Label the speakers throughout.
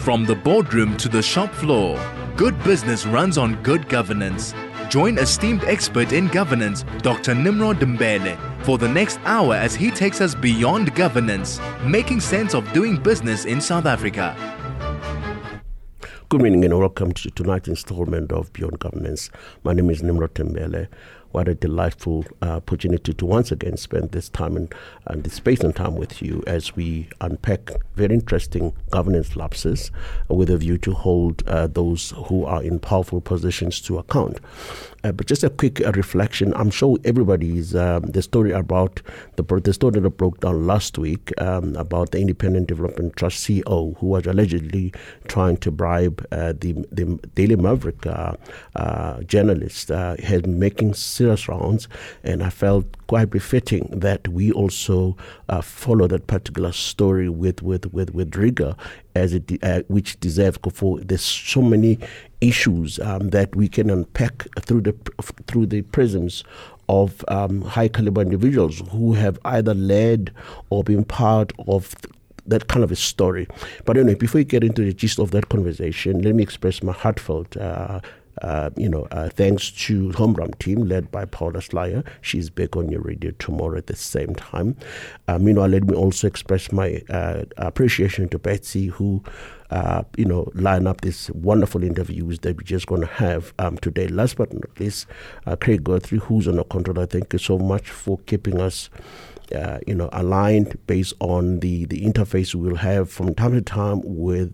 Speaker 1: From the boardroom to the shop floor, good business runs on good governance. Join esteemed expert in governance, Dr. Nimrod Mbele, for the next hour as he takes us beyond governance, making sense of doing business in South Africa.
Speaker 2: Good evening and welcome to tonight's installment of Beyond Governance. My name is Nimrod Mbele. What a delightful opportunity to once again spend this time and this space and time with you as we unpack very interesting governance lapses with a view to hold those who are in powerful positions to account. But just a quick reflection. I'm sure everybody's the story about the story that broke down last week about the Independent Development Trust CEO who was allegedly trying to bribe the Daily Maverick journalist has been making serious rounds, and I felt quite befitting that we also follow that particular story with rigor, as it which deserves for. There's so many issues that we can unpack through the prisms of high caliber individuals who have either led or been part of that kind of a story. But anyway, before we get into the gist of that conversation, let me express my heartfelt thanks to Homeground team led by Paula Slayer. She's back on your radio tomorrow at the same time. Meanwhile, let me also express my appreciation to Betsy who line up these wonderful interviews that we're just going to have today. Last but not least, Craig Guthrie, who's on the controller. Thank you so much for keeping us aligned based on the interface we'll have from time to time with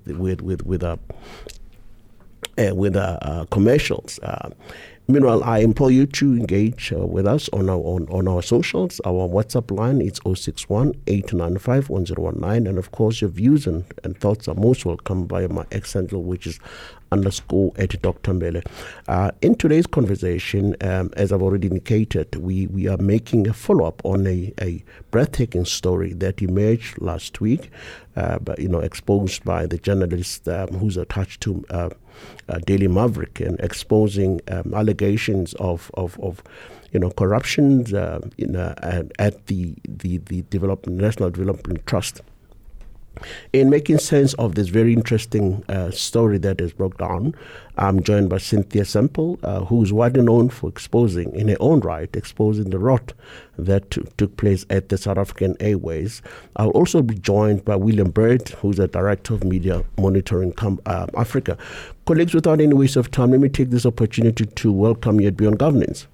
Speaker 2: commercials. Meanwhile, I implore you to engage with us on our socials. Our WhatsApp line is 061-895-1019. And of course, your views and thoughts are most welcome via my X handle, which is _at Dr. Mbele. In today's conversation, as I've already indicated, we are making a follow-up on a breathtaking story that emerged last week, exposed by the journalist who's attached to Daily Maverick, and exposing allegations of corruptions at the National Development Trust. In making sense of this very interesting story that is broke down, I'm joined by Cynthia Semple, who's widely known for exposing the rot that took place at the South African Airways. I'll also be joined by William Bird, who's the Director of Media Monitoring Africa. Colleagues, without any waste of time, let me take this opportunity to welcome you at Beyond Governance.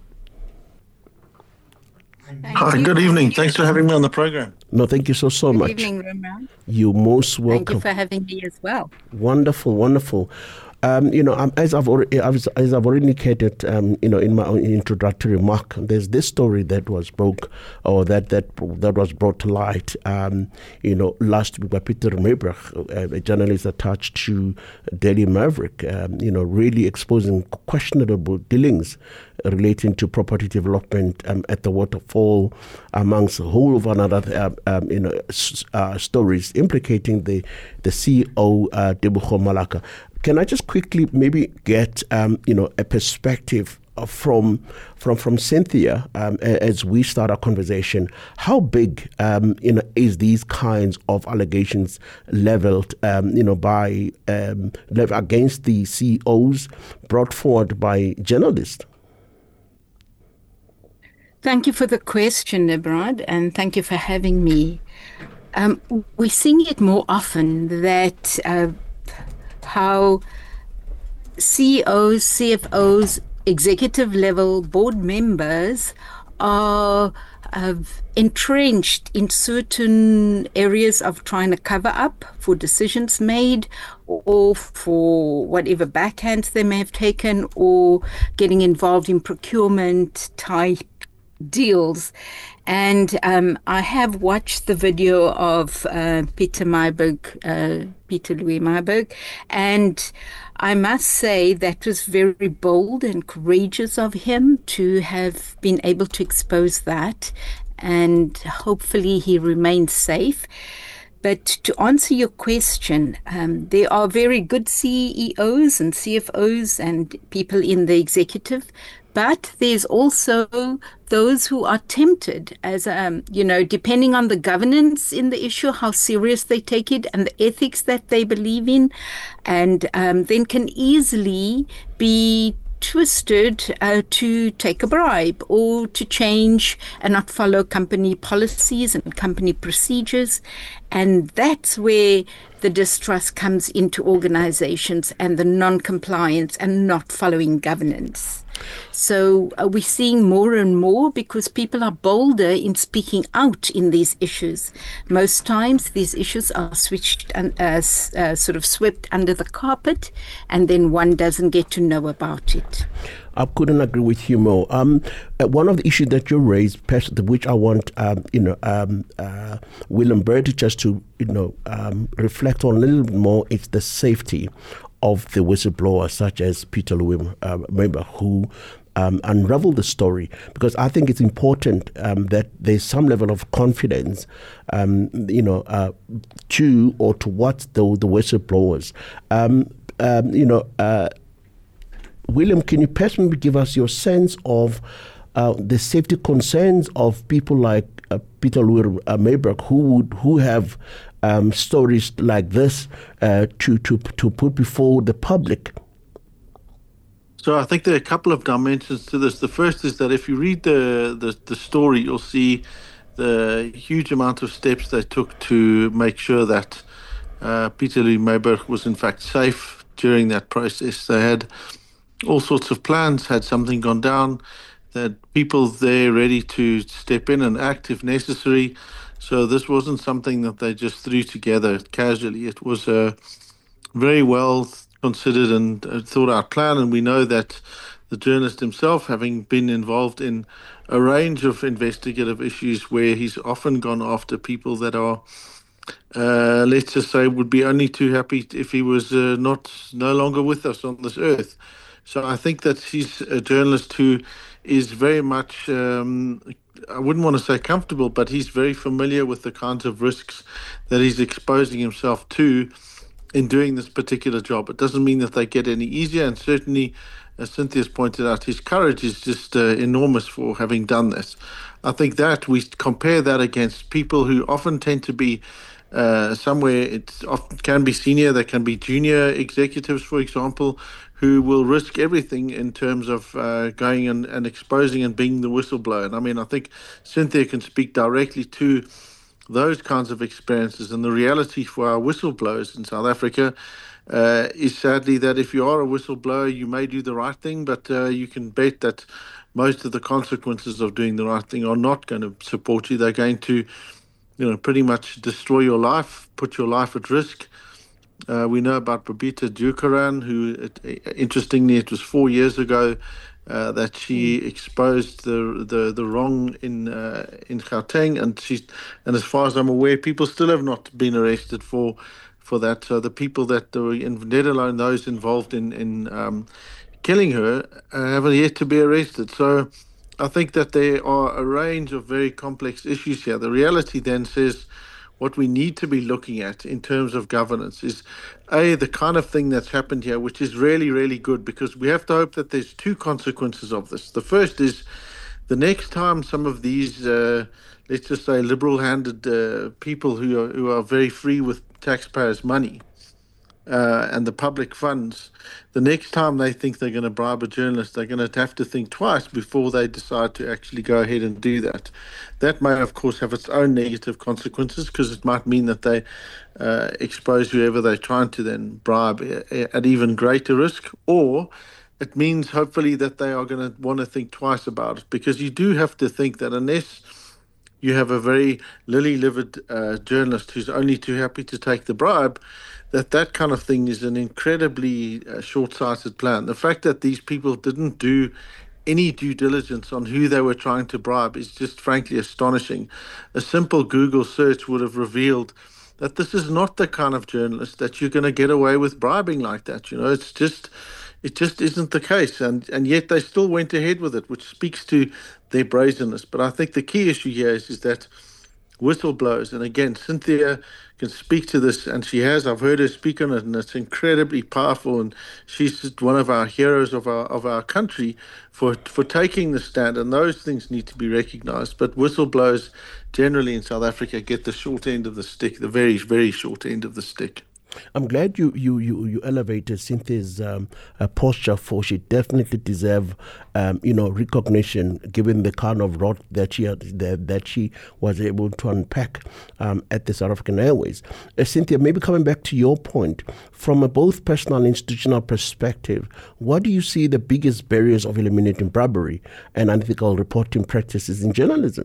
Speaker 3: Hi, good evening. Thanks for having me on the program.
Speaker 2: No, thank you so much.
Speaker 4: Good evening, Roman.
Speaker 2: You're most welcome.
Speaker 4: Thank you for having me as well.
Speaker 2: Wonderful. As I've already indicated, in my introductory remark, there's this story that was that was brought to light, last week by Peter Meybrecht, a journalist attached to Daily Maverick, really exposing questionable dealings relating to property development at the waterfall, amongst a whole of another stories implicating the CEO Tebogo Malaka. Can I just quickly maybe get a perspective from Cynthia as we start our conversation? How big is these kinds of allegations leveled against the CEOs brought forward by journalists?
Speaker 4: Thank you for the question, Nimrod, and thank you for having me. We're seeing it more often that how CEOs, CFOs, executive level board members are entrenched in certain areas of trying to cover up for decisions made or for whatever backhands they may have taken, or getting involved in procurement type deals. And I have watched the video of Peter Louis Meiberg, and I must say that was very bold and courageous of him to have been able to expose that, and hopefully he remains safe. But to answer your question, there are very good CEOs and CFOs and people in the executive, But there's also those who are tempted, as depending on the governance in the issue, how serious they take it, and the ethics that they believe in, and then can easily be twisted to take a bribe or to change and not follow company policies and company procedures. And that's where the distrust comes into organizations and the non-compliance and not following governance. So we're seeing more and more because people are bolder in speaking out in these issues. Most times these issues are switched and sort of swept under the carpet, and then one doesn't get to know about it.
Speaker 2: I couldn't agree with you more. One of the issues that you raised, which I want William Bird just to reflect on a little bit more, is the safety of the whistleblowers, such as Peter Louw, member who unravel the story, because I think it's important that there's some level of confidence, to or towards the whistleblowers. William, can you personally give us your sense of the safety concerns of people like Peter Louw Mayberg, who have stories like this to put before the public?
Speaker 3: So I think there are a couple of dimensions to this. The first is that if you read the story, you'll see the huge amount of steps they took to make sure that Peter Louw Mayberg was in fact safe during that process. They had all sorts of plans. Had something gone down, they had people there ready to step in and act if necessary. So this wasn't something that they just threw together casually. It was a very well considered and thought out plan, and we know that the journalist himself, having been involved in a range of investigative issues where he's often gone after people that are, let's just say, would be only too happy if he was no longer with us on this earth. So I think that he's a journalist who is very much, I wouldn't want to say comfortable, but he's very familiar with the kinds of risks that he's exposing himself to in doing this particular job. It doesn't mean that they get any easier, and certainly, as Cynthia's pointed out, his courage is just enormous for having done this. I think that we compare that against people who often tend to be somewhere, it often can be senior, they can be junior executives, for example, who will risk everything in terms of going and exposing and being the whistleblower. And I mean, I think Cynthia can speak directly to those kinds of experiences. And the reality for our whistleblowers in South Africa is sadly that if you are a whistleblower, you may do the right thing, but you can bet that most of the consequences of doing the right thing are not going to support you. They're going to, pretty much destroy your life, put your life at risk. We know about Babita Deokaran, who, interestingly, it was 4 years ago that she exposed the wrong in Gauteng, and as far as I'm aware, people still have not been arrested for that. So the people that were, let alone those involved in killing her, haven't yet to be arrested. So I think that there are a range of very complex issues here. The reality then says what we need to be looking at in terms of governance is, the kind of thing that's happened here, which is really, really good, because we have to hope that there's two consequences of this. The first is the next time some of these, let's just say, liberal-handed people who are very free with taxpayers' money and the public funds, the next time they think they're going to bribe a journalist, they're going to have to think twice before they decide to actually go ahead and do that. That may, of course, have its own negative consequences, because it might mean that they expose whoever they're trying to then bribe at even greater risk, or it means hopefully that they are going to want to think twice about it, because you do have to think that unless you have a very lily-livered journalist who's only too happy to take the bribe, that kind of thing is an incredibly short-sighted plan. The fact that these people didn't do any due diligence on who they were trying to bribe is just frankly astonishing. A simple Google search would have revealed that this is not the kind of journalist that you're going to get away with bribing like that. It just isn't the case. And yet they still went ahead with it, which speaks to their brazenness. But I think the key issue here is that whistleblowers. And again, Cynthia can speak to this, and she has. I've heard her speak on it, and it's incredibly powerful. And she's just one of our heroes of our country for taking the stand. And those things need to be recognized. But whistleblowers generally in South Africa get the short end of the stick, the very, very short end of the stick.
Speaker 2: I'm glad you elevated Cynthia's posture, for she definitely deserves recognition given the kind of rot that she was able to unpack at the South African Airways. Cynthia, maybe coming back to your point, from a both personal and institutional perspective, what do you see the biggest barriers of eliminating bribery and unethical reporting practices in journalism?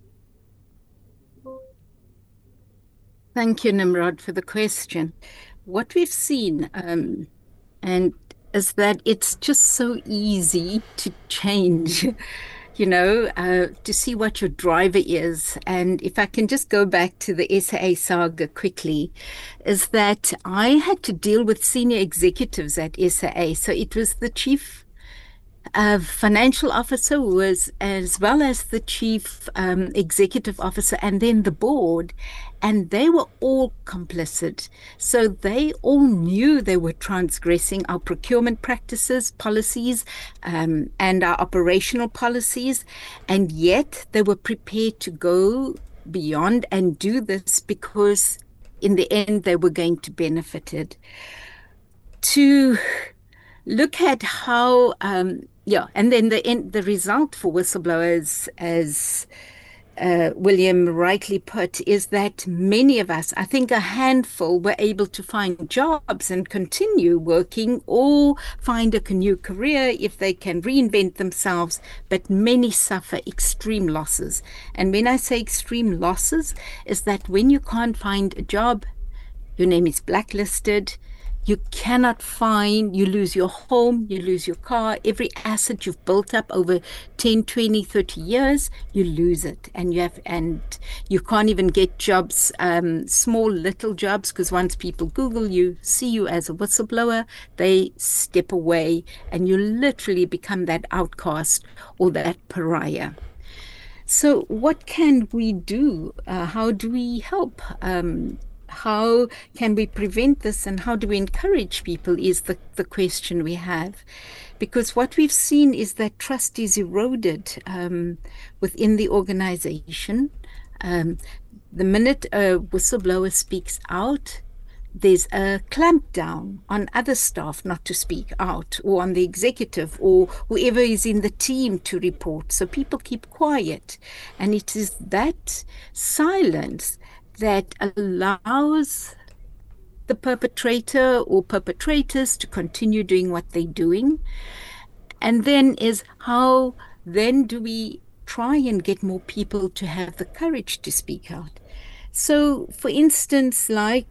Speaker 4: Thank you, Nimrod, for the question. What we've seen and is that it's just so easy to change, to see what your driver is. And if I can just go back to the SAA saga quickly, is that I had to deal with senior executives at SAA. So it was the chief financial officer was as well as the chief executive officer, and then the board, and they were all complicit. So they all knew they were transgressing our procurement practices, policies, and our operational policies, and yet they were prepared to go beyond and do this because in the end they were going to benefit it. To look at how and then the result for whistleblowers, as William rightly put, is that many of us, I think a handful, were able to find jobs and continue working or find a new career if they can reinvent themselves, but many suffer extreme losses. And when I say extreme losses, is that when you can't find a job, your name is blacklisted, you cannot find, you lose your home, you lose your car, every asset you've built up over 10, 20, 30 years, you lose it. And you can't even get jobs, small little jobs, because once people Google you, see you as a whistleblower, they step away and you literally become that outcast or that pariah. So what can we do? How do we help? How can we prevent this, and how do we encourage people is the question we have. Because what we've seen is that trust is eroded within the organization. The minute a whistleblower speaks out, there's a clampdown on other staff not to speak out, or on the executive or whoever is in the team to report. So people keep quiet. And it is that silence that allows the perpetrator or perpetrators to continue doing what they're doing. And then is how then do we try and get more people to have the courage to speak out? So, for instance, like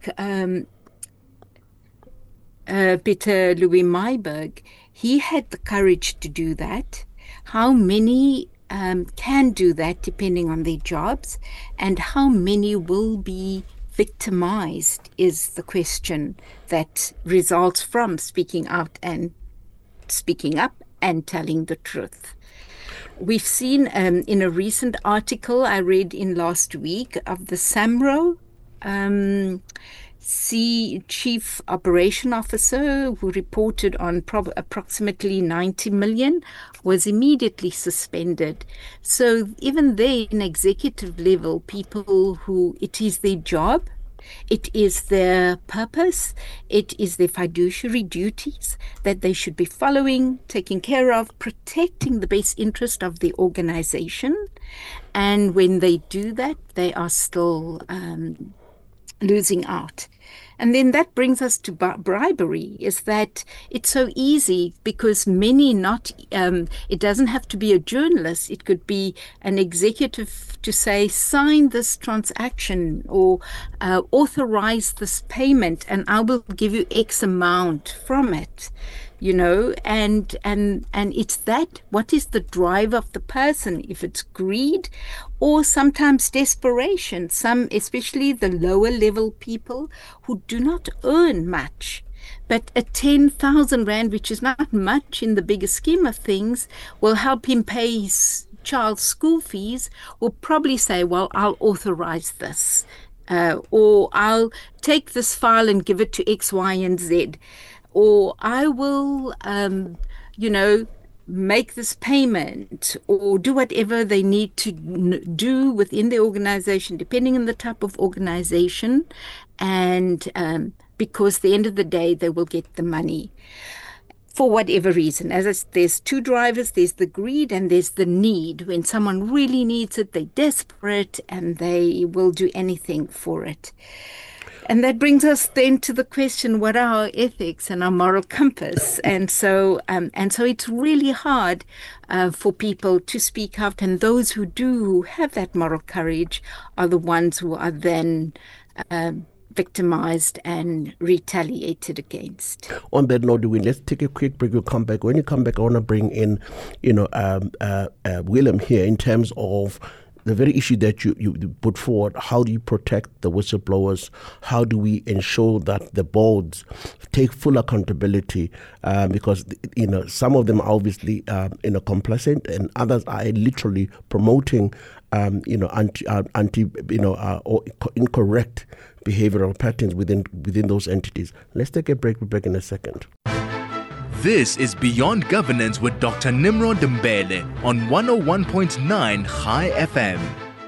Speaker 4: Peter Louis Myburgh, he had the courage to do that. How many can do that depending on their jobs, and how many will be victimized is the question that results from speaking out and speaking up and telling the truth. We've seen in a recent article I read in last week of the SAMRO Chief Operation Officer, who reported on approximately 90 million, was immediately suspended. So even there, in executive level, people who it is their job, it is their purpose, it is their fiduciary duties that they should be following, taking care of, protecting the best interest of the organization. And when they do that, they are still losing out. And then that brings us to bribery, is that it's so easy because many it doesn't have to be a journalist. It could be an executive to say, sign this transaction or authorize this payment and I will give you X amount from it. And it's that, what is the drive of the person? If it's greed or sometimes desperation, especially the lower level people who do not earn much, but a 10,000 Rand, which is not much in the bigger scheme of things, will help him pay his child's school fees will probably say, well, I'll authorize this. Or I'll take this file and give it to X, Y, and Z. Or I will, make this payment or do whatever they need to do within the organization, depending on the type of organization. And because at the end of the day, they will get the money for whatever reason. There's two drivers, there's the greed and there's the need. When someone really needs it, they're desperate and they will do anything for it. And that brings us then to the question, what are our ethics and our moral compass? And so it's really hard for people to speak out. And those who do have that moral courage are the ones who are then victimized and retaliated against.
Speaker 2: On that note, let's take a quick break. We'll come back. When you come back, I want to bring in, Willem here in terms of the very issue that you put forward. How do you protect the whistleblowers? How do we ensure that the boards take full accountability? Because some of them are obviously complacent, and others are literally promoting or incorrect behavioral patterns within those entities. Let's take a break. We'll be back in a second.
Speaker 1: This is Beyond Governance with Dr. Nimrod Mbele on 101.9 High FM.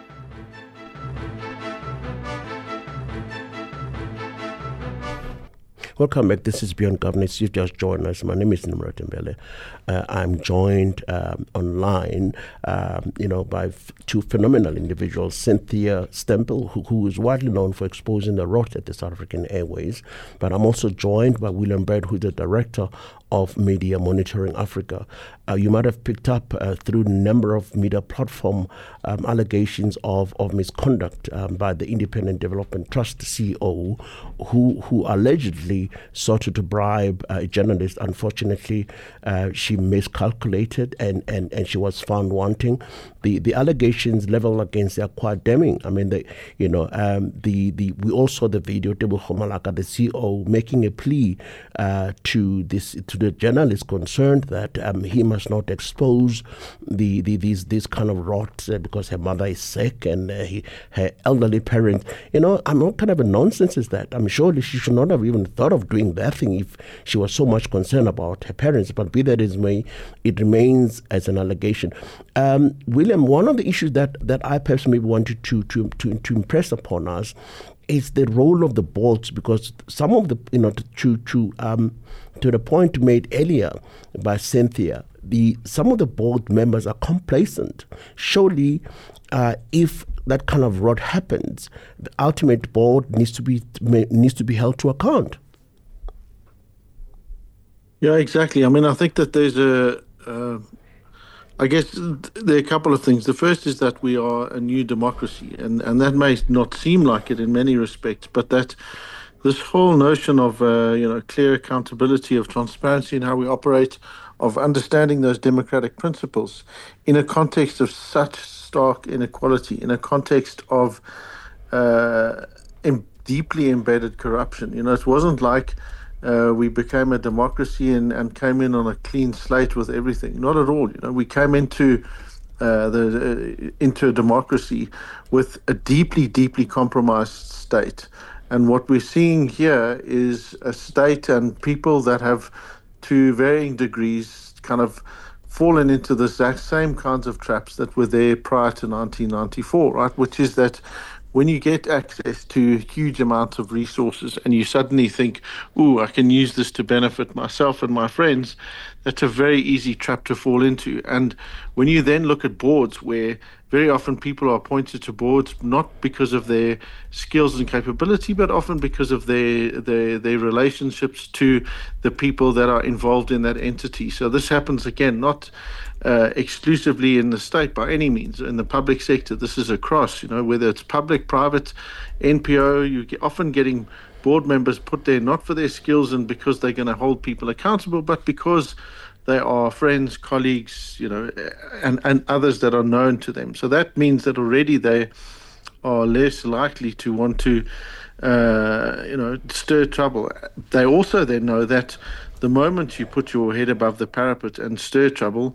Speaker 2: Welcome back. This is Beyond Governance. You've just joined us. My name is Nimrod Mbele. I'm joined online, by two phenomenal individuals, Cynthia Stempel, who is widely known for exposing the rot at the South African Airways. But I'm also joined by Willem Bird, who's the director of Media Monitoring Africa. You might have picked up through a number of media platform allegations of misconduct by the Independent Development Trust CEO, who allegedly sought to bribe a journalist. Unfortunately, she miscalculated and she was found wanting. The allegations leveled against her are quite damning. I mean, we all saw the video, Tebo Kgomalaka, the CEO, making a plea to the journalist concerned that he must not expose these kind of rot because her mother is sick and her elderly parent. What kind of a nonsense is that? I'm sure she should not have even thought of doing that thing if she was so much concerned about her parents. But be that as may, it remains as an allegation. William, one of the issues that I personally wanted to impress upon us is the role of the boards, because some of the, to the point made earlier by Cynthia, some of the board members are complacent. Surely, if that kind of rot happens, the ultimate board needs to be held to account.
Speaker 3: Yeah, exactly. I mean, I think that there's I guess there are a couple of things. The first is that we are a new democracy, and that may not seem like it in many respects, but that this whole notion of clear accountability, of transparency in how we operate, of understanding those democratic principles in a context of such stark inequality, in a context of deeply embedded corruption. It wasn't like we became a democracy and came in on a clean slate with everything. Not at all. We came into a democracy with a deeply, deeply compromised state. And what we're seeing here is a state and people that have, to varying degrees, kind of fallen into the exact same kinds of traps that were there prior to 1994, right? Which is that when you get access to huge amounts of resources and you suddenly think, I can use this to benefit myself and my friends, that's a very easy trap to fall into. And when you then look at boards where very often people are appointed to boards not because of their skills and capability, but often because of their relationships to the people that are involved in that entity. So this happens, again, not exclusively in the state by any means. In the public sector, this is across, whether it's public, private, NPO, you're often getting board members put there not for their skills and because they're going to hold people accountable, but because they are friends, colleagues, and others that are known to them. So that means that already they are less likely to want to, stir trouble. They also then know that the moment you put your head above the parapet and stir trouble,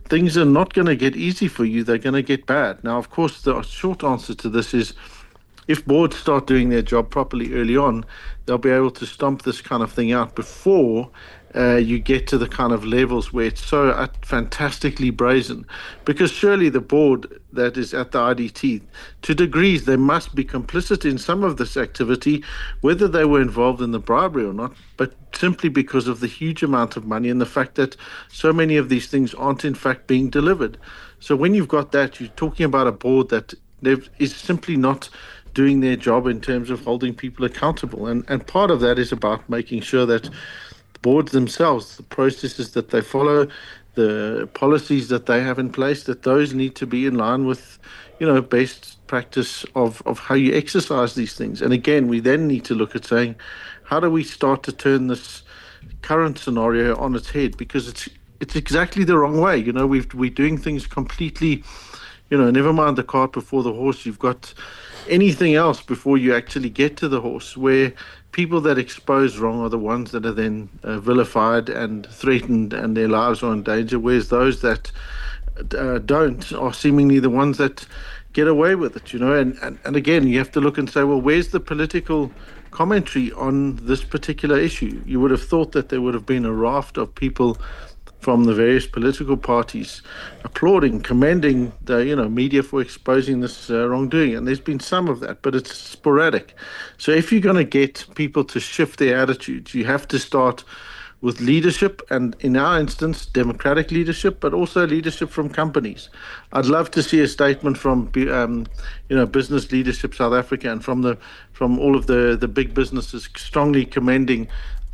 Speaker 3: things are not going to get easy for you. They're going to get bad. Now, of course, the short answer to this is if boards start doing their job properly early on, they'll be able to stomp this kind of thing out before you get to the kind of levels where it's so fantastically brazen. Because surely the board that is at the IDT, to degrees, they must be complicit in some of this activity, whether they were involved in the bribery or not, but simply because of the huge amount of money and the fact that so many of these things aren't in fact being delivered. So when you've got that, you're talking about a board that is simply not doing their job in terms of holding people accountable. And part of that is about making sure that the boards themselves, the processes that they follow, the policies that they have in place, that those need to be in line with, best practice of how you exercise these things. And again, we then need to look at saying, how do we start to turn this current scenario on its head? Because it's exactly the wrong way. We're doing things completely, never mind the cart before the horse. You've got anything else before you actually get to the horse, where people that expose wrong are the ones that are then vilified and threatened and their lives are in danger, whereas those that don't are seemingly the ones that get away with it, and again, you have to look and say, well, where's the political commentary on this particular issue? You would have thought that there would have been a raft of people from the various political parties applauding, commending the media for exposing this wrongdoing, and there's been some of that, but it's sporadic. So if you're going to get people to shift their attitudes, you have to start with leadership, and in our instance, democratic leadership, but also leadership from companies. I'd love to see a statement from Business Leadership South Africa and from all of the big businesses strongly commending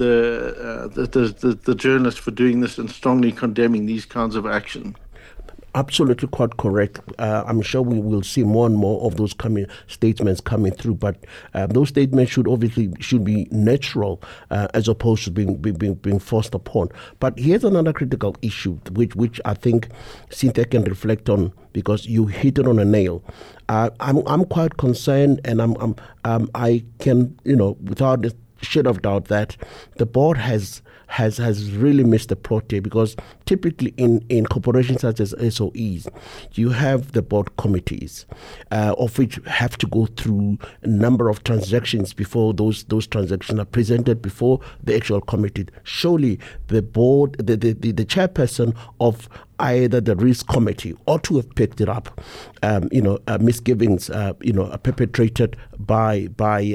Speaker 3: the journalists for doing this and strongly condemning these kinds of action.
Speaker 2: Absolutely quite correct. I'm sure we will see more and more of those statements coming through, but those statements should be natural as opposed to being forced upon. But here's another critical issue which I think Cynthia can reflect on, because you hit it on a nail. I'm quite concerned, and I can without a shade of doubt that the board has really missed the protein, because typically in corporations such as SOEs, you have the board committees, of which have to go through a number of transactions before those transactions are presented before the actual committee. Surely the board, the chairperson of either the risk committee ought to have picked it up, misgivings, perpetrated by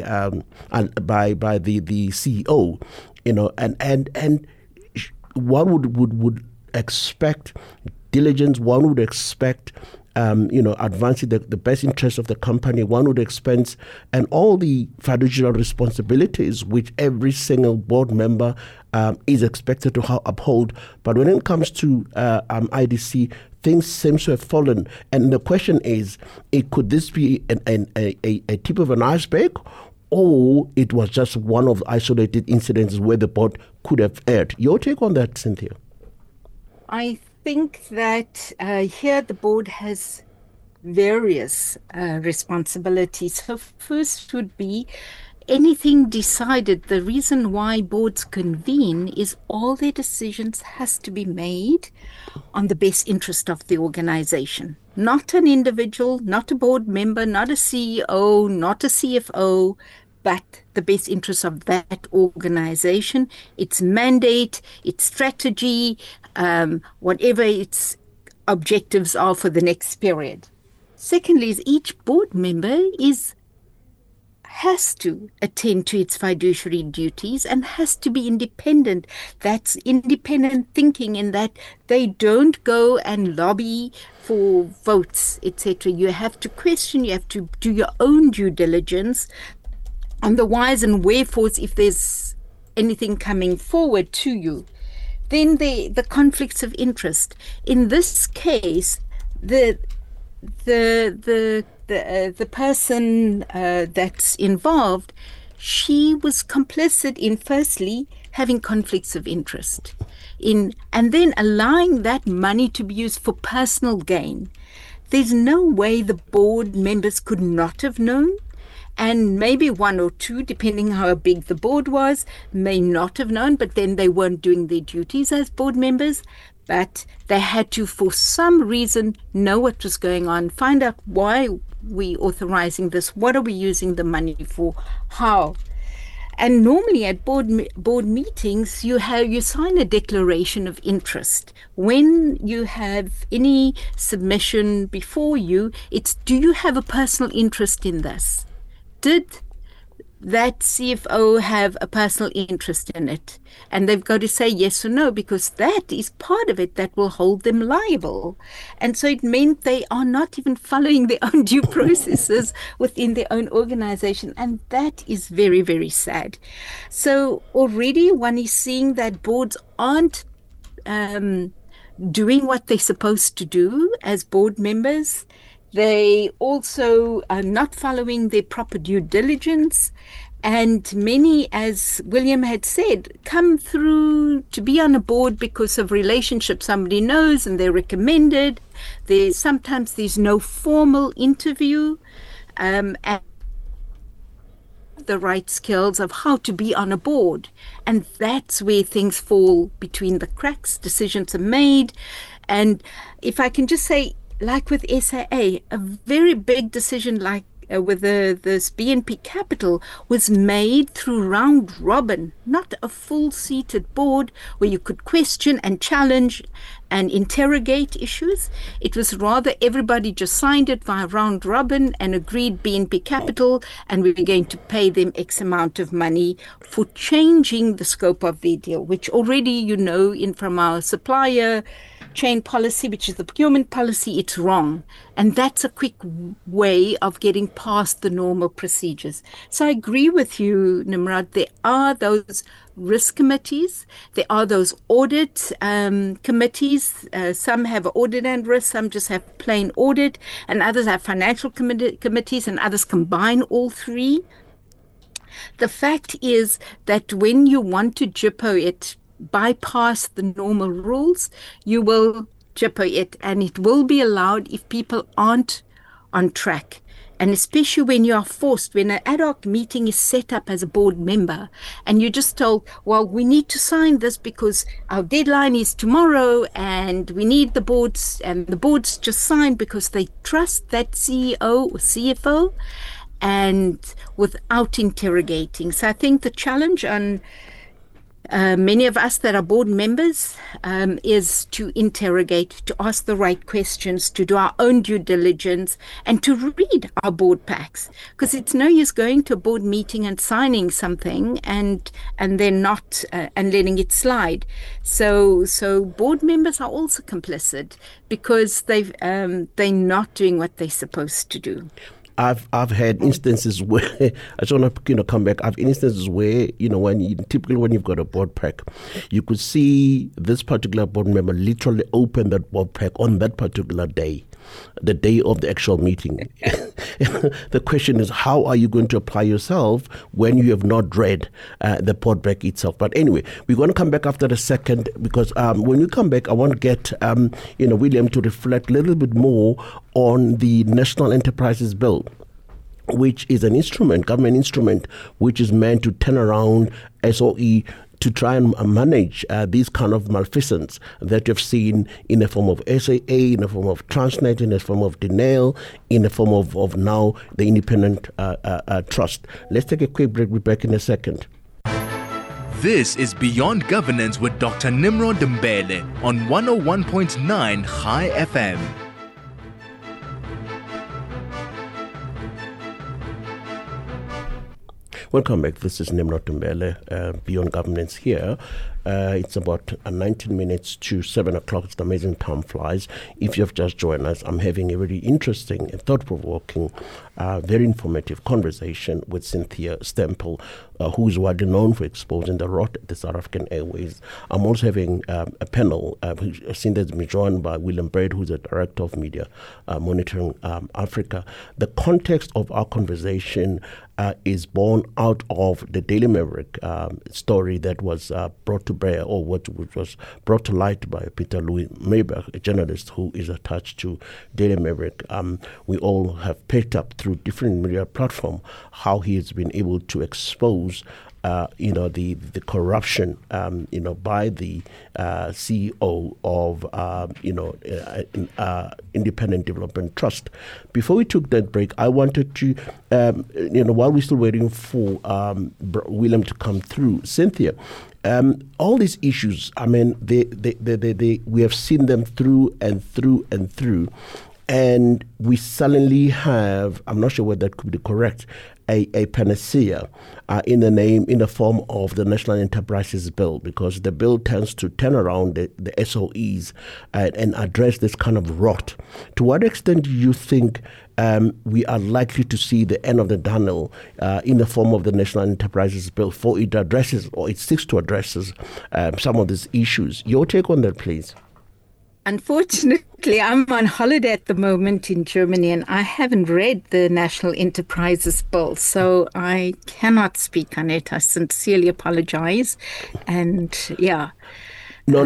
Speaker 2: the CEO, and one would expect diligence. One would expect advancing the best interest of the company. One would expect, and all the fiduciary responsibilities which every single board member is expected to uphold. But when it comes to IDC, things seem to have fallen. And the question is, could this be a tip of an iceberg, or it was just one of the isolated incidences where the board could have erred? Your take on that, Cynthia?
Speaker 4: I think that here the board has various responsibilities. So first would be anything decided. The reason why boards convene is all their decisions has to be made on the best interest of the organization. Not an individual, not a board member, not a CEO, not a CFO, but the best interest of that organization, its mandate, its strategy, whatever its objectives are for the next period. Secondly, is each board member has to attend to its fiduciary duties and has to be independent. That's independent thinking, in that they don't go and lobby for votes, etc. You have to question, you have to do your own due diligence on the whys and wherefores if there's anything coming forward to you. Then the conflicts of interest. In this case, the person that's involved, she was complicit in firstly having conflicts of interest and then allowing that money to be used for personal gain. There's no way the board members could not have known, And maybe one or two, depending how big the board was, may not have known, but then they weren't doing their duties as board members. But they had to, for some reason, know what was going on, find out why we authorizing this, what are we using the money for, how. And normally at board meetings, you sign a declaration of interest. When you have any submission before you, it's, do you have a personal interest in this? Did that CFO have a personal interest in it? And they've got to say yes or no, because that is part of it that will hold them liable. And so it meant they are not even following their own due processes within their own organization. And that is very, very sad. So already one is seeing that boards aren't doing what they're supposed to do as board members. They also are not following their proper due diligence. And many, as William had said, come through to be on a board because of relationships somebody knows and they're recommended. Sometimes there's no formal interview and the right skills of how to be on a board. And that's where things fall between the cracks. Decisions are made. And if I can just say, like with SAA, a very big decision like with this BNP Capital was made through round robin, not a full-seated board where you could question and challenge and interrogate issues. It was rather everybody just signed it via round robin and agreed BNP Capital, and we were going to pay them X amount of money for changing the scope of their deal, which already from our supplier chain policy, which is the procurement policy, it's wrong. And that's a quick way of getting past the normal procedures. So I agree with you, Nimrod. There are those risk committees. There are those audit committees. Some have audit and risk, some just have plain audit, and others have financial committees, and others combine all three. The fact is that when you want to JIPO it, bypass the normal rules, you will JIPO it, and it will be allowed if people aren't on track. And especially when you are forced, when an ad hoc meeting is set up as a board member and you're just told, well, we need to sign this because our deadline is tomorrow and we need the boards, and the boards just sign because they trust that CEO or CFO and without interrogating. So I think the challenge on many of us that are board members is to interrogate, to ask the right questions, to do our own due diligence, and to read our board packs. Because it's no use going to a board meeting and signing something and then not and letting it slide. So board members are also complicit because they're not doing what they're supposed to do.
Speaker 2: I've had instances where I just want to come back. I've instances where typically when you've got a board pack, you could see this particular board member literally open that board pack on that particular day, the day of the actual meeting. The question is, how are you going to apply yourself when you have not read the board pack itself? But anyway, we're going to come back after a second because when we come back, I want to get William to reflect a little bit more on the National Enterprises Bill, which is an instrument, government instrument, which is meant to turn around SOE to try and manage these kind of malfeasance that you've seen in the form of SAA, in the form of Transnet, in the form of Denel, in the form of now the Independent Trust. Let's take a quick break. We'll be back in a second.
Speaker 1: This is Beyond Governance with Dr. Nimrod Dembele on 101.9 High FM.
Speaker 2: Welcome back. This is Nimrod Dembele, Beyond Governance here. It's about 19 minutes to 7 o'clock. It's the amazing time flies. If you have just joined us, I'm having a very interesting and thought-provoking, very informative conversation with Cynthia Stempel, who is widely known for exposing the rot at the South African Airways. I'm also having a panel. Cynthia's been joined by William Braid, who's the Director of Media Monitoring Africa. The context of our conversation is born out of the Daily Maverick story that was brought to bare, or which was brought to light by Peter Louis Mayberg, a journalist who is attached to Daily Maverick. We all have picked up through different media platforms how he has been able to expose the corruption, by the CEO of, Independent Development Trust. Before we took that break, I wanted to, while we're still waiting for William to come through, Cynthia, all these issues, I mean, we have seen them through and through and through. And we suddenly have, I'm not sure whether that could be correct, a panacea in the form of the National Enterprises Bill, because the bill tends to turn around the SOEs and address this kind of rot. To what extent do you think we are likely to see the end of the tunnel in the form of the National Enterprises Bill, for it addresses, or it seeks to address some of these issues? Your take on that, please.
Speaker 4: Unfortunately, I'm on holiday at the moment in Germany, and I haven't read the National Enterprises Bill, so I cannot speak on it. I sincerely apologize. And yeah.
Speaker 2: No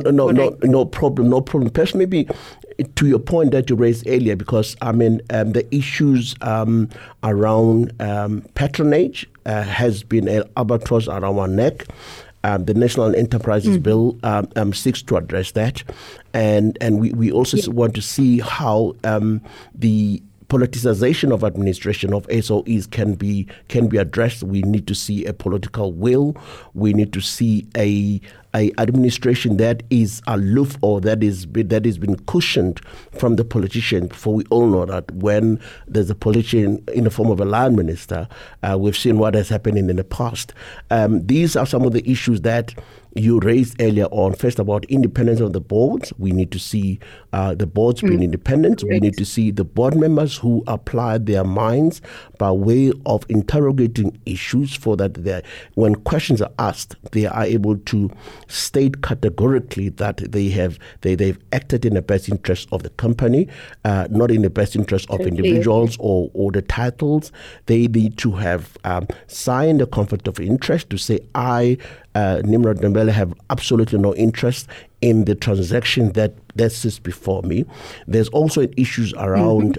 Speaker 2: problem. Perhaps maybe to your point that you raised earlier, because I mean the issues around patronage has been an albatross around our neck. The National Enterprises Bill seeks to address that, and we also want to see how the politicization of administration of SOEs can be addressed. We need to see a political will. We need to see a administration that is aloof, or that is been cushioned from the politician. For we all know that when there's a politician in the form of a line minister, we've seen what has happened in the past. These are some of the issues that you raised earlier on. First, about independence of the boards. We need to see the boards being independent. Right. We need to see the board members who apply their minds by way of interrogating issues, for that when questions are asked, they are able to state categorically that they've acted in the best interest of the company, not in the best interest of individuals or the titles. They need to have signed a conflict of interest to say, Nimrod Dembele, have absolutely no interest in the transaction that sits before me. There's also issues around,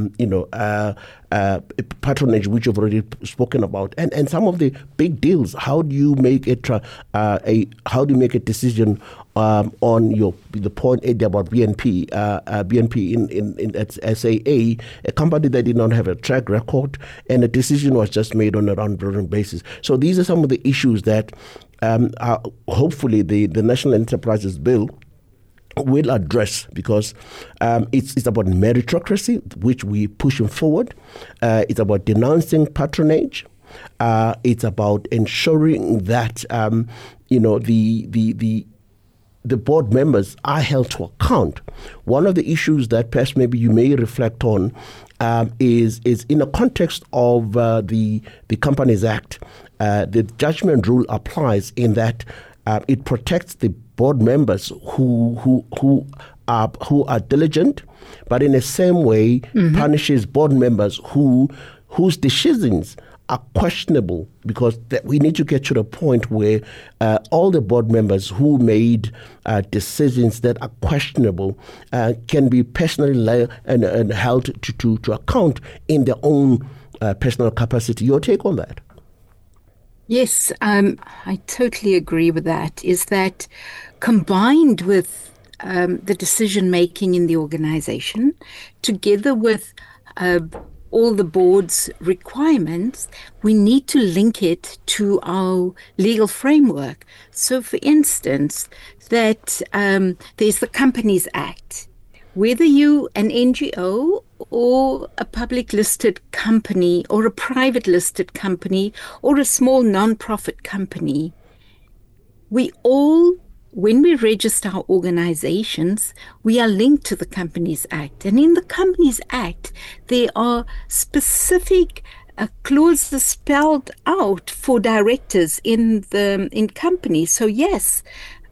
Speaker 2: patronage, which you've already spoken about, and some of the big deals. How do you make a decision on the point about BNP in SAA, a company that did not have a track record, and a decision was just made on a round-robin basis. So these are some of the issues that hopefully the National Enterprises Bill will address, because it's about meritocracy, which we're pushing forward. It's about denouncing patronage. It's about ensuring that the board members are held to account. One of the issues that perhaps maybe you may reflect on is in the context of the Companies Act. The judgment rule applies in that it protects the board members who are diligent, but in the same way punishes board members whose decisions are questionable, because we need to get to the point where all the board members who made decisions that are questionable can be personally and held to account in their own personal capacity. Your take on that?
Speaker 4: Yes, I totally agree with that. Is that combined with the decision making in the organization, together with all the board's requirements, we need to link it to our legal framework. So, for instance, that there's the Companies Act. Whether you an NGO or a public listed company or a private listed company or a small non-profit company, we all, when we register our organizations, we are linked to the Companies Act. And in the Companies Act, there are specific clauses spelled out for directors in companies. So yes,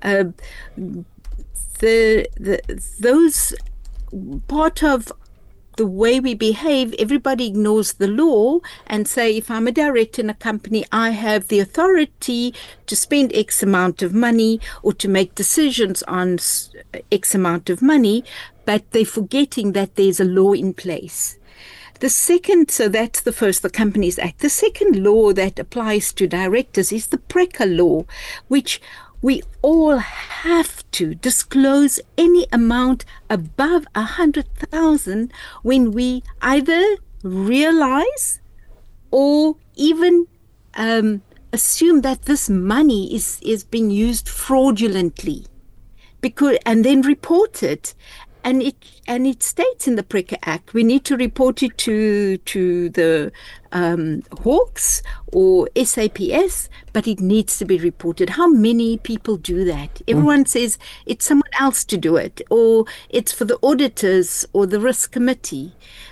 Speaker 4: those part of the way we behave, everybody ignores the law and say, if I'm a director in a company, I have the authority to spend X amount of money or to make decisions on X amount of money, but they're forgetting that there's a law in place. The second, so that's the first, the Companies Act. The second law that applies to directors is the PRECA law, which we all have to disclose any amount above 100,000 when we either realize or even assume that this money is being used fraudulently, and then report it. And it states in the PRECA Act, we need to report it to the Hawks or SAPS, but it needs to be reported. How many people do that? Everyone says it's someone else to do it, or it's for the auditors or the risk committee.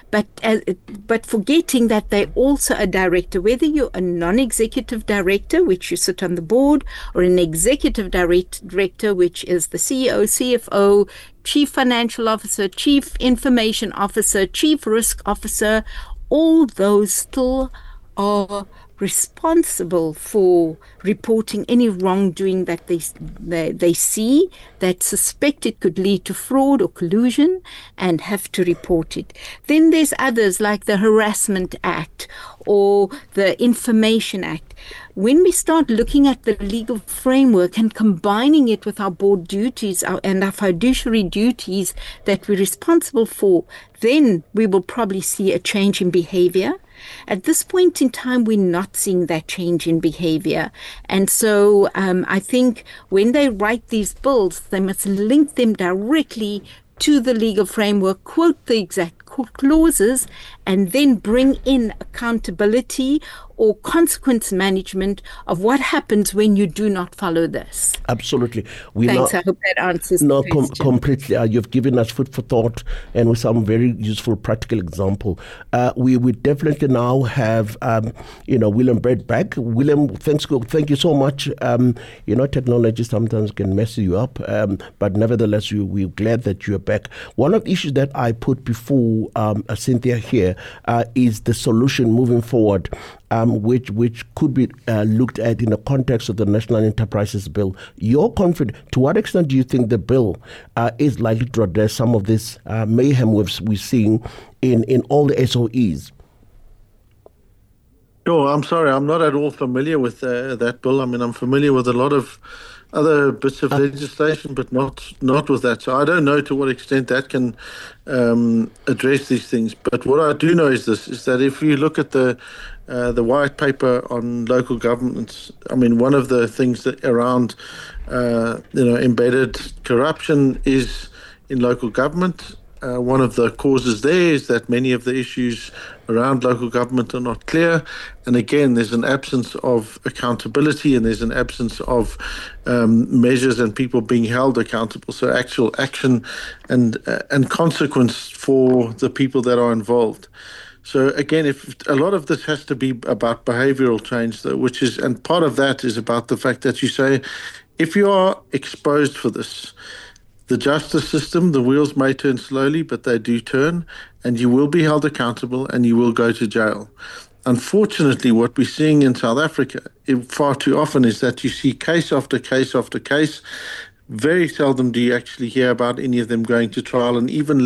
Speaker 4: But forgetting that they're also a director, whether you're a non-executive director, which you sit on the board, or an executive director, which is the CEO, CFO, Chief Financial Officer, Chief Information Officer, Chief Risk Officer, all those still are responsible for reporting any wrongdoing that they see that suspect it could lead to fraud or collusion, and have to report it. Then there's others like the Harassment Act or the Information Act. When we start looking at the legal framework and combining it with our board duties and our fiduciary duties that we're responsible for, then we will probably see a change in behavior. At this point in time, we're not seeing that change in behavior. And so I think when they write these bills, they must link them directly to the legal framework, quote the exact clauses, and then bring in accountability or consequence management of what happens when you do not follow this.
Speaker 2: Absolutely.
Speaker 4: Thanks. I hope that answers the question.
Speaker 2: Completely. You've given us food for thought and with some very useful practical example. We definitely now have, William Brett back. William, thank you so much. Technology sometimes can mess you up, but nevertheless, we're glad that you're back. One of the issues that I put before Cynthia here is the solution moving forward, which could be looked at in the context of the National Enterprises Bill. You're confident. To what extent do you think the bill is likely to address some of this mayhem we're seeing in all the SOEs?
Speaker 3: Sure. I'm sorry. I'm not at all familiar with that bill. I mean, I'm familiar with a lot of other bits of legislation, but not with that. So I don't know to what extent that can address these things. But what I do know is that if you look at the white paper on local governments, I mean, one of the things that around embedded corruption is in local government. One of the causes there is that many of the issues around local government are not clear. And again, there's an absence of accountability, and there's an absence of measures and people being held accountable. So actual action and consequence for the people that are involved. So again, if a lot of this has to be about behavioral change, though, and part of that is about the fact that you say, if you are exposed for this, the justice system, the wheels may turn slowly, but they do turn, and you will be held accountable and you will go to jail. Unfortunately, what we're seeing in South Africa far too often is that you see case after case after case. Very seldom do you actually hear about any of them going to trial, and even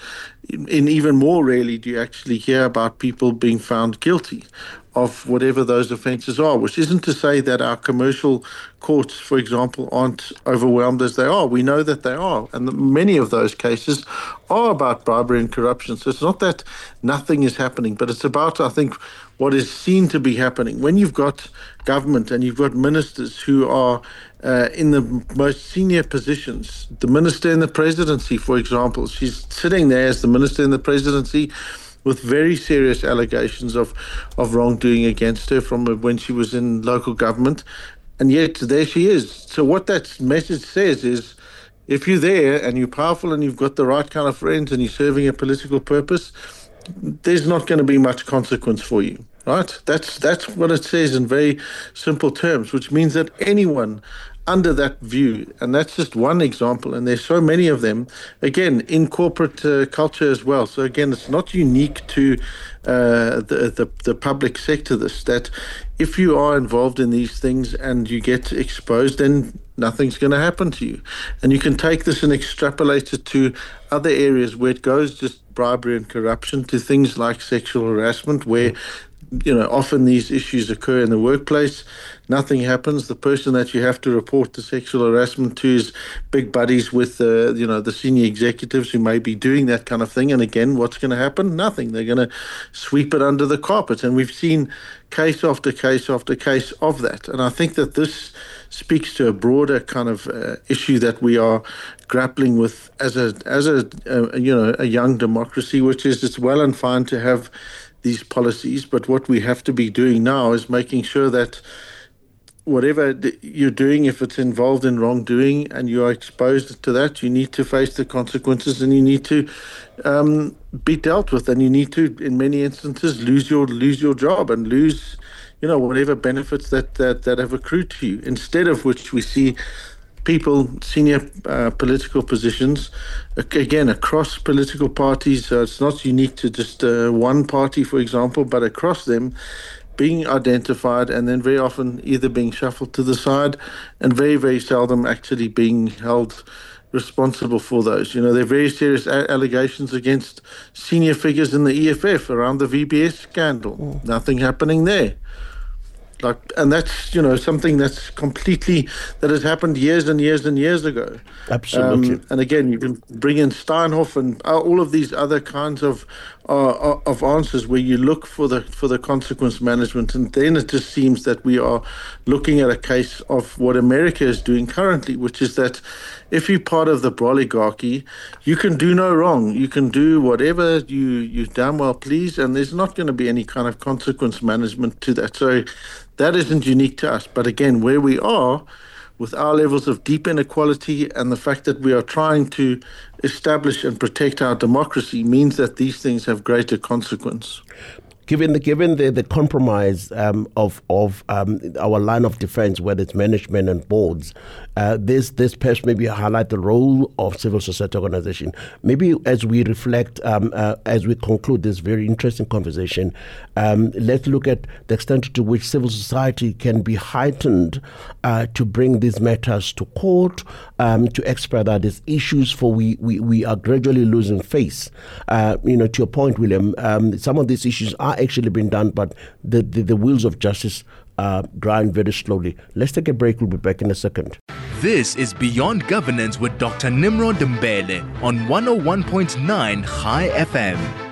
Speaker 3: more rarely do you actually hear about people being found guilty of whatever those offences are, which isn't to say that our commercial courts, for example, aren't overwhelmed as they are. We know that they are, and many of those cases are about bribery and corruption. So it's not that nothing is happening, but it's about, I think, what is seen to be happening. When you've got government and you've got ministers who are in the most senior positions, the minister in the presidency, for example, she's sitting there as the minister in the presidency with very serious allegations of wrongdoing against her from when she was in local government. And yet there she is. So what that message says is, if you're there and you're powerful and you've got the right kind of friends and you're serving a political purpose, there's not going to be much consequence for you. Right? That's what it says in very simple terms, which means that anyone under that view. And that's just one example. And there's so many of them, again, in corporate culture as well. So again, it's not unique to the public sector, that if you are involved in these things and you get exposed, then nothing's going to happen to you. And you can take this and extrapolate it to other areas where it goes just bribery and corruption, to things like sexual harassment, where often these issues occur in the workplace. Nothing happens. The person that you have to report the sexual harassment to is big buddies with the senior executives who may be doing that kind of thing. And again, what's going to happen? Nothing. They're going to sweep it under the carpet. And we've seen case after case after case of that. And I think that this speaks to a broader kind of issue that we are grappling with as a young democracy, which is it's well and fine to have these policies, but what we have to be doing now is making sure that whatever you're doing, if it's involved in wrongdoing and you are exposed to that, you need to face the consequences, and you need to be dealt with, and you need to, in many instances, lose your job and lose whatever benefits that have accrued to you. Instead of which, we see people, senior political positions, again, across political parties. It's not unique to just one party, for example, but across them, being identified and then very often either being shuffled to the side and very, very seldom actually being held responsible for those. There are very serious allegations against senior figures in the EFF around the VBS scandal. Nothing happening there. And that's something that has happened years and years and years ago.
Speaker 2: Absolutely.
Speaker 3: And again, you can bring in Steinhoff and all of these other kinds of answers where you look for the consequence management, and then it just seems that we are looking at a case of what America is doing currently, which is that if you're part of the oligarchy, you can do no wrong. You can do whatever you damn well please, and there's not going to be any kind of consequence management to that. So that isn't unique to us. But again, where we are with our levels of deep inequality and the fact that we are trying to establish and protect our democracy means that these things have greater consequence.
Speaker 2: Given the compromise of our line of defense, whether it's management and boards, this perhaps maybe highlight the role of civil society organization. Maybe as we reflect, as we conclude this very interesting conversation, let's look at the extent to which civil society can be heightened to bring these matters to court, to expedite these issues, for we are gradually losing face. To your point, William, some of these issues are actually been done, but the wheels of justice grind very slowly. Let's take a break. We'll be back in a second.
Speaker 1: This is Beyond Governance with Dr. Nimrod Mbele on 101.9 High FM.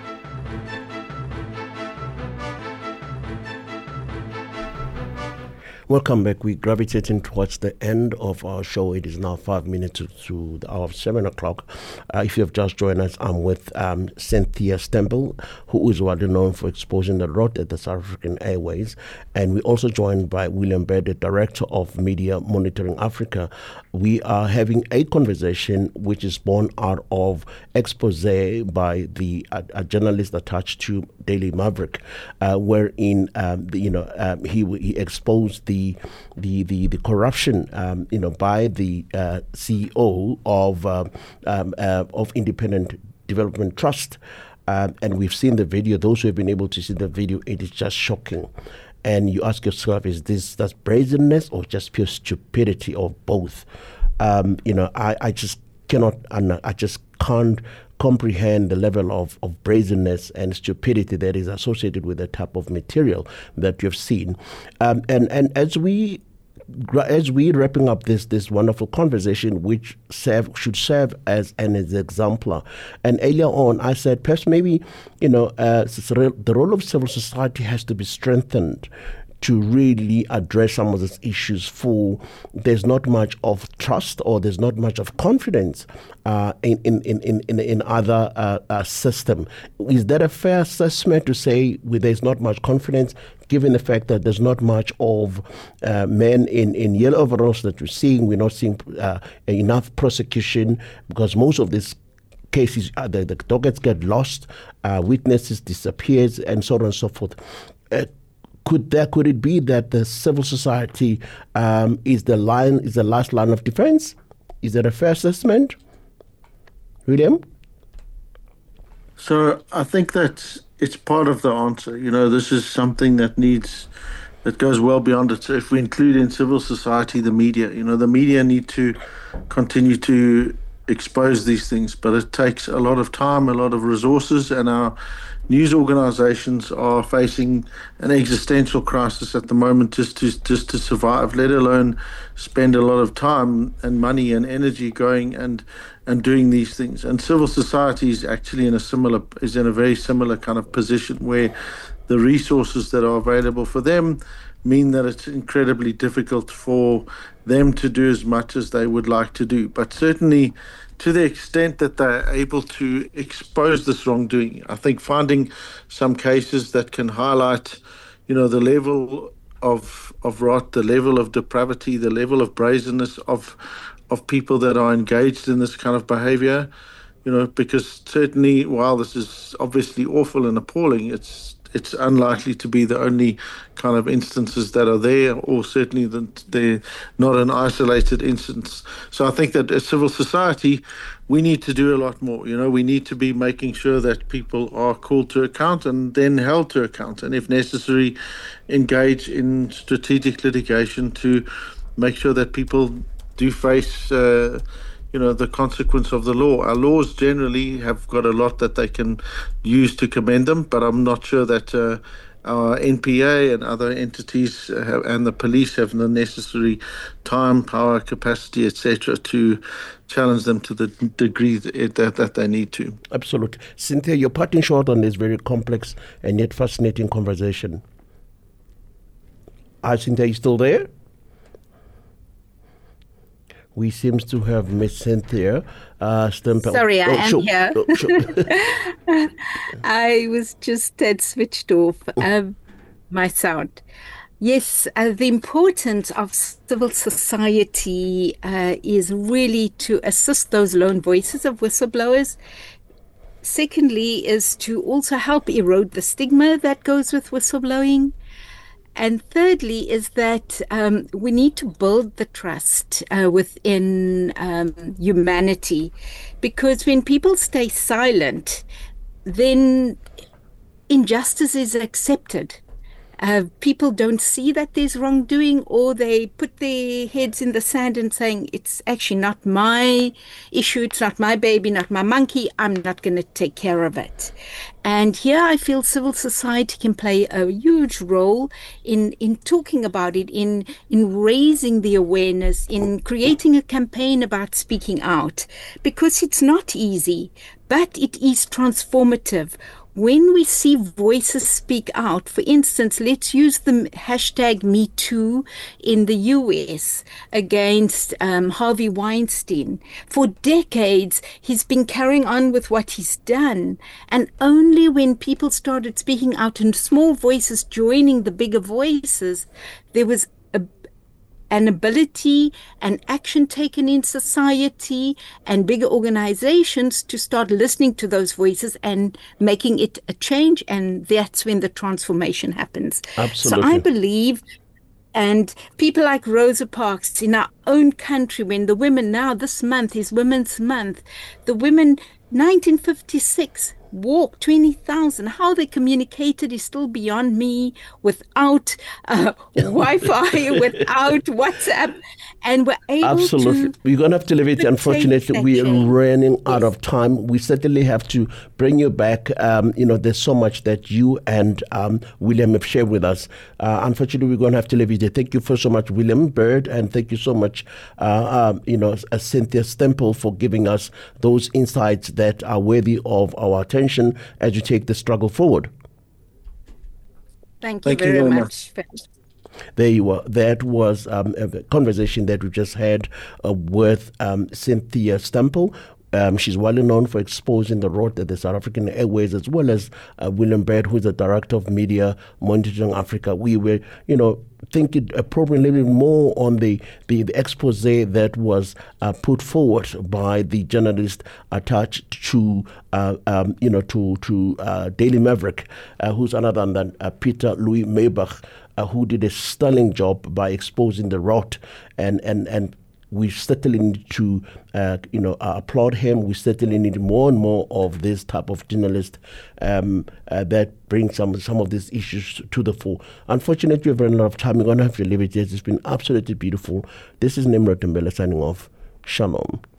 Speaker 2: Welcome back. We're gravitating towards the end of our show. It is now 5 minutes to the hour of 7 o'clock. If you have just joined us, I'm with Cynthia Stempel, who is widely known for exposing the rot at the South African Airways. And we're also joined by William Mbele, Director of Media Monitoring Africa. We are having a conversation which is born out of expose by a journalist attached to Daily Maverick, wherein he exposed the corruption by the CEO of Independent Development Trust, and we've seen the video. Those who have been able to see the video, it is just shocking. And you ask yourself, is that's brazenness or just pure stupidity, or both? I just cannot, I just can't comprehend the level of brazenness and stupidity that is associated with the type of material that you've seen. And as we wrapping up this wonderful conversation, which should serve as an exemplar. And earlier on, I said perhaps maybe the role of civil society has to be strengthened to really address some of these issues. For there's not much of trust, or there's not much of confidence in other system. Is that a fair assessment to say there's not much confidence, given the fact that there's not much of men in yellow overalls that we're seeing? We're not seeing enough prosecution, because most of these cases, the dockets get lost, witnesses disappears, and so on and so forth. could it be that the civil society is the last line of defense? Is that a fair assessment, William?
Speaker 3: So I think that it's part of the answer. This is something that goes well beyond it. So if we include in civil society the media, the media need to continue to expose these things, but it takes a lot of time, a lot of resources, and our news organizations are facing an existential crisis at the moment just to survive, let alone spend a lot of time and money and energy going and doing these things. And civil society is actually in a very similar kind of position where the resources that are available for them mean that it's incredibly difficult for them to do as much as they would like to do. But certainly to the extent that they're able to expose this wrongdoing, I think finding some cases that can highlight, the level of rot, the level of depravity, the level of brazenness of people that are engaged in this kind of behavior, because certainly while this is obviously awful and appalling, it's unlikely to be the only kind of instances that are there, or certainly they're not an isolated instance. So I think that as civil society, we need to do a lot more. We need to be making sure that people are called to account and then held to account, and if necessary, engage in strategic litigation to make sure that people do face the consequence of the law. Our laws generally have got a lot that they can use to commend them, but I'm not sure that our NPA and other entities and the police have the necessary time, power, capacity, etc. to challenge them to the degree that they need to.
Speaker 2: Absolutely. Cynthia, you're parting short on this very complex and yet fascinating conversation. Cynthia, are you still there? We seem to have Miss Cynthia Stempel.
Speaker 4: Sorry, I am
Speaker 2: sure.
Speaker 4: here.
Speaker 2: Sure.
Speaker 4: I was just had switched off my sound. Yes, the importance of civil society is really to assist those lone voices of whistleblowers. Secondly, is to also help erode the stigma that goes with whistleblowing. And thirdly is that we need to build the trust within humanity, because when people stay silent, then injustice is accepted. People don't see that there's wrongdoing, or they put their heads in the sand and saying, it's actually not my issue, it's not my baby, not my monkey, I'm not going to take care of it. And here I feel civil society can play a huge role in talking about it, in raising the awareness, in creating a campaign about speaking out, because it's not easy, but it is transformative. When we see voices speak out, for instance, let's use the hashtag #MeToo in the US against Harvey Weinstein. For decades, he's been carrying on with what he's done. And only when people started speaking out and small voices joining the bigger voices, there was an ability and action taken in society and bigger organizations to start listening to those voices and making it a change. And that's when the transformation happens.
Speaker 2: Absolutely.
Speaker 4: So I believe, and people like Rosa Parks in our own country, when the women, now this month is Women's Month, the women, 1956, walk 20,000. How they communicated is still beyond me, without Wi-Fi, without WhatsApp, and we're able
Speaker 2: Absolutely. We're going to have to leave it. Unfortunately, we are running out of time. We certainly have to bring you back. There's so much that you and William have shared with us. Unfortunately, we're going to have to leave it there. Thank you so much, William Bird, and thank you so much, Cynthia Stempel, for giving us those insights that are worthy of our attention as you take the struggle forward.
Speaker 4: Thank you very much.
Speaker 2: There you are. That was a conversation that we just had with Cynthia Stempel, She's well known for exposing the rot at the South African Airways, as well as William Baird, who is the Director of Media Monitoring Africa. We were, thinking appropriately a little bit more on the expose that was put forward by the journalist attached to Daily Maverick, who's another than Peter Louis Maybach, who did a stunning job by exposing the rot, and we certainly need to, applaud him. We certainly need more and more of this type of journalist that brings some of these issues to the fore. Unfortunately, we've run out of time. We're going to have to leave it here. It's been absolutely beautiful. This is Nimrod Dembele signing off. Shalom.